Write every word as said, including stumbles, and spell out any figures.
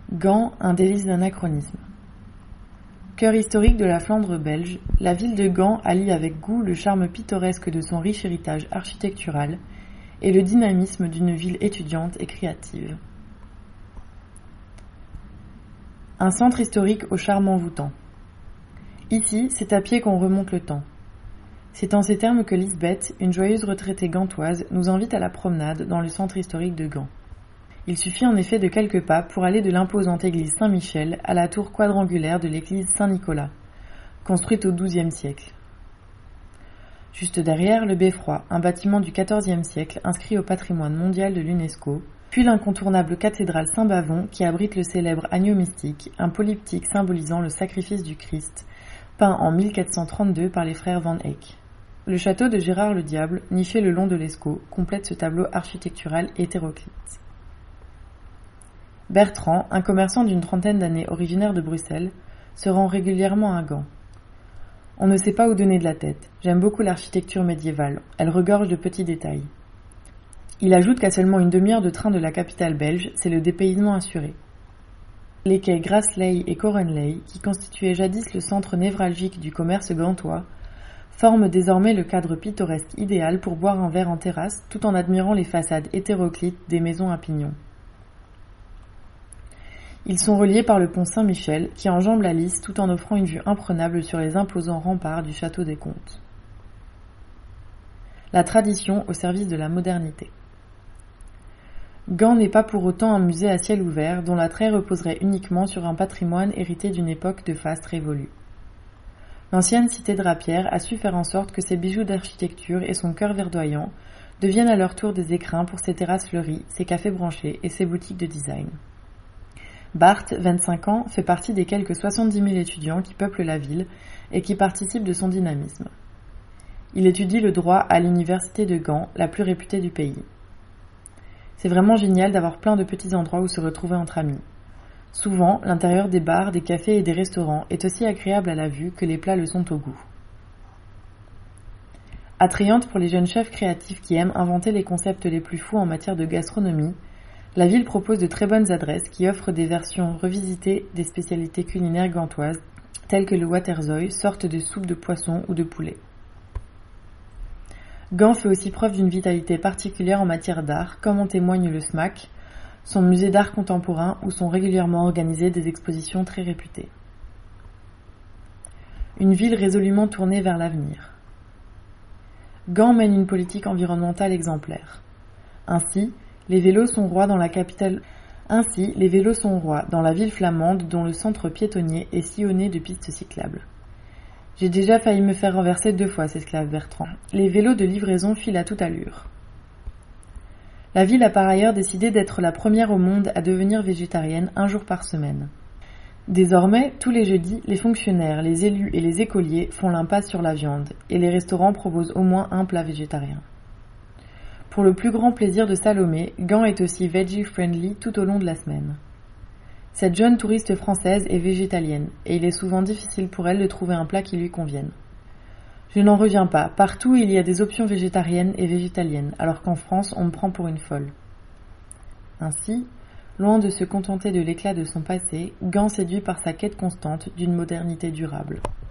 Gand, un délice d'anachronisme. Cœur historique de la Flandre belge, la ville de Gand allie avec goût le charme pittoresque de son riche héritage architectural et le dynamisme d'une ville étudiante et créative. Un centre historique au charme envoûtant. Ici, c'est à pied qu'on remonte le temps. C'est en ces termes que Lisbeth, une joyeuse retraitée gantoise, nous invite à la promenade dans le centre historique de Gand. Il suffit en effet de quelques pas pour aller de l'imposante église Saint-Michel à la tour quadrangulaire de l'église Saint-Nicolas, construite au douzième siècle. Juste derrière, le beffroi, un bâtiment du quatorzième siècle inscrit au patrimoine mondial de l'UNESCO, puis l'incontournable cathédrale Saint-Bavon qui abrite le célèbre agneau mystique, un polyptyque symbolisant le sacrifice du Christ, peint en mille quatre cent trente-deux par les frères Van Eyck. Le château de Gérard le Diable, niché le long de l'Escaut, complète ce tableau architectural hétéroclite. Bertrand, un commerçant d'une trentaine d'années originaire de Bruxelles, se rend régulièrement à Gand. On ne sait pas où donner de la tête. J'aime beaucoup l'architecture médiévale. Elle regorge de petits détails. Il ajoute qu'à seulement une demi-heure de train de la capitale belge, c'est le dépaysement assuré. Les quais Grassley et Korenley, qui constituaient jadis le centre névralgique du commerce gantois, forment désormais le cadre pittoresque idéal pour boire un verre en terrasse tout en admirant les façades hétéroclites des maisons à pignons. Ils sont reliés par le pont Saint-Michel qui enjambe la Lys tout en offrant une vue imprenable sur les imposants remparts du château des Comtes. La tradition au service de la modernité. Gand n'est pas pour autant un musée à ciel ouvert dont l'attrait reposerait uniquement sur un patrimoine hérité d'une époque de faste révolue. L'ancienne cité drapière a su faire en sorte que ses bijoux d'architecture et son cœur verdoyant deviennent à leur tour des écrins pour ses terrasses fleuries, ses cafés branchés et ses boutiques de design. Bart, vingt-cinq ans, fait partie des quelques soixante-dix mille étudiants qui peuplent la ville et qui participent de son dynamisme. Il étudie le droit à l'université de Gand, la plus réputée du pays. C'est vraiment génial d'avoir plein de petits endroits où se retrouver entre amis. Souvent, l'intérieur des bars, des cafés et des restaurants est aussi agréable à la vue que les plats le sont au goût. Attrayante pour les jeunes chefs créatifs qui aiment inventer les concepts les plus fous en matière de gastronomie, la ville propose de très bonnes adresses qui offrent des versions revisitées des spécialités culinaires gantoises, telles que le waterzooi, sorte de soupe de poisson ou de poulet. Gand fait aussi preuve d'une vitalité particulière en matière d'art, comme en témoigne le S M A C, son musée d'art contemporain où sont régulièrement organisées des expositions très réputées. Une ville résolument tournée vers l'avenir. Gand mène une politique environnementale exemplaire. Ainsi, Les vélos sont rois dans la capitale. Ainsi, les vélos sont rois dans la ville flamande dont le centre piétonnier est sillonné de pistes cyclables. J'ai déjà failli me faire renverser deux fois, s'esclave Bertrand. Les vélos de livraison filent à toute allure. La ville a par ailleurs décidé d'être la première au monde à devenir végétarienne un jour par semaine. Désormais, tous les jeudis, les fonctionnaires, les élus et les écoliers font l'impasse sur la viande, et les restaurants proposent au moins un plat végétarien. Pour le plus grand plaisir de Salomé, Gand est aussi veggie-friendly tout au long de la semaine. Cette jeune touriste française est végétalienne, et il est souvent difficile pour elle de trouver un plat qui lui convienne. Je n'en reviens pas, partout il y a des options végétariennes et végétaliennes, alors qu'en France on me prend pour une folle. Ainsi, loin de se contenter de l'éclat de son passé, Gand séduit par sa quête constante d'une modernité durable.